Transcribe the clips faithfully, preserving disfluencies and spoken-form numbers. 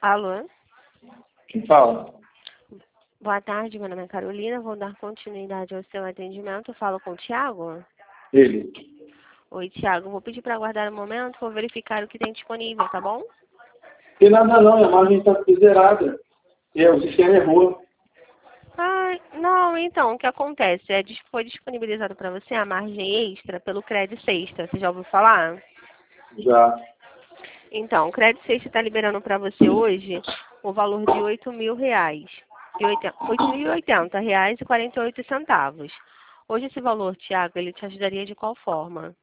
Alô? Quem fala? Boa tarde, meu nome é Carolina. Vou dar continuidade ao seu atendimento. Eu falo com o Thiago? Ele. Oi, Thiago. Vou pedir para aguardar um momento. Vou verificar o que tem disponível, tá bom? Tem nada não, a margem está zerada. É, o sistema errou. Ah, não, então, o que acontece? É, dis- foi disponibilizado para você a margem extra pelo Crédito Sexta. Você já ouviu falar? Já. Então, o Crédito Sexta está liberando para você hoje o valor de oito mil reais. De oito mil e oitenta reais e quarenta e oito centavos. Hoje esse valor, Thiago, ele te ajudaria de qual forma?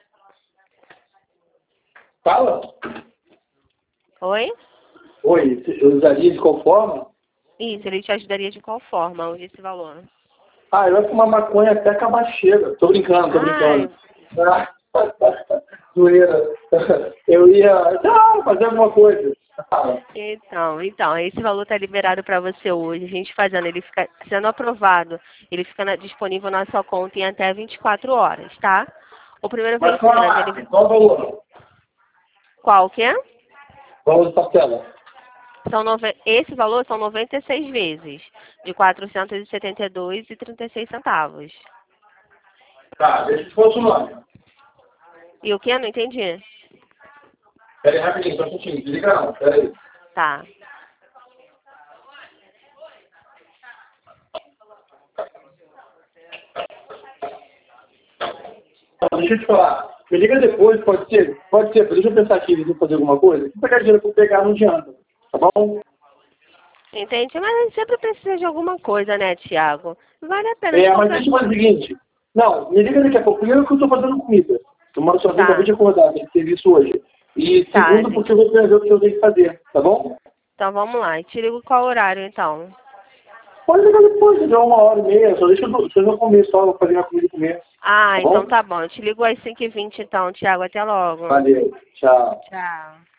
Fala? Oi? Oi, eu usaria de qual forma? Isso, ele te ajudaria de qual forma hoje esse valor? Ah, eu ia fumar maconha até acabar chega. Tô brincando, tô Ai, brincando. Ah, zoeira. Eu ia ah, fazer alguma coisa. Ah, então, então, esse valor está liberado para você hoje. A gente fazendo, ele fica sendo aprovado, ele fica na- disponível na sua conta em até vinte e quatro horas, tá? O primeiro mas qual a vencimento, margem? ele... Qual o valor? Qual que é? Valor de parcela? São nove... Esse valor são noventa e seis vezes, de quatrocentos e setenta e dois reais e trinta e seis centavos. Tá, deixa eu te falar o seu nome. E o que? Não entendi. Pera aí, rapidinho, só um pouquinho. Desliga não, pera aí. Tá. Então, deixa eu te falar. Me liga depois, pode ser? Pode ser, deixa eu pensar aqui, deixa eu fazer alguma coisa. Se pegar dinheiro pra pegar, não adianta. Tá bom? Entendi, mas a gente sempre precisa de alguma coisa, né, Tiago? Vale a pena de É, mas qualquer deixa eu fazer o forma. seguinte. Não, me liga daqui a pouco. Primeiro que eu tô fazendo comida. Eu moro sozinho, acabei Tá, de acordar, tem serviço hoje. E tá, segundo, porque eu vou ver o que eu tenho que fazer, tá bom? então vamos lá. Te ligo qual horário, então? Pode ligar depois, se der uma hora e meia. Só deixa eu, deixa eu comer, só vou fazer minha comida e comer. Ah, Tá então bom? tá bom. Eu te ligo às cinco e vinte, então, Tiago. Até logo. Valeu. Tchau. Tchau.